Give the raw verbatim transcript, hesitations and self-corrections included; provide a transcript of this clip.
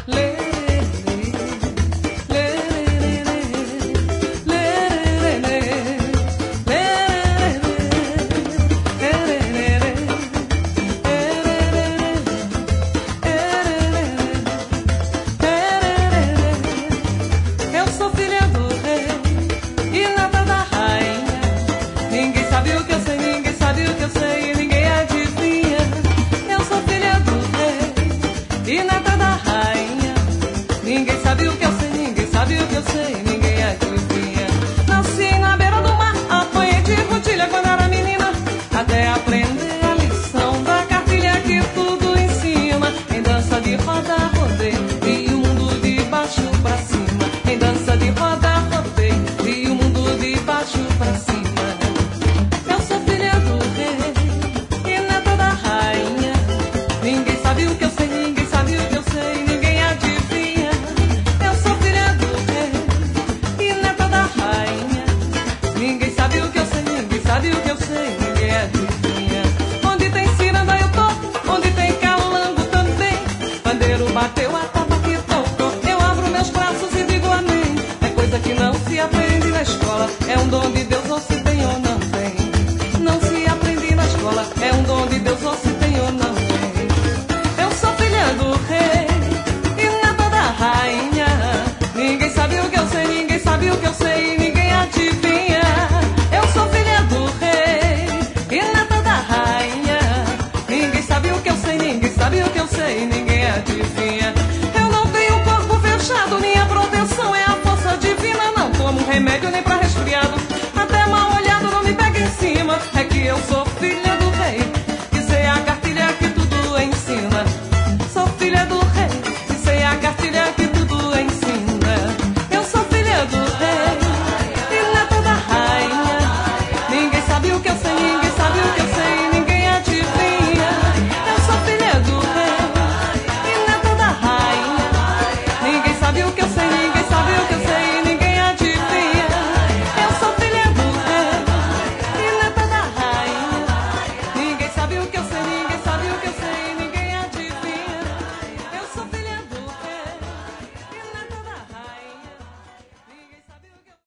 Bateu a tapa que tocou, eu abro meus braços e digo amém. É coisa que não se aprende na escola, é um dom de Deus, ou se tem ou não tem. Não se aprende na escola, é um dom de Deus, ou se tem ou não tem. Eu sou filha do rei e neta da rainha. Ninguém sabe o que eu sei, ninguém sabe o que eu sei, ninguém adivinha. Eu sou filha do rei e neta da rainha. Ninguém sabe o que eu sei, ninguém sabe o que eu sei, ninguém adivinha. Eu não tenho corpo fechado, minha proteção é a força divina. Não tomo remédio nem pra resfriado, até mal olhado não me pega em cima. É que eu sou filha do rei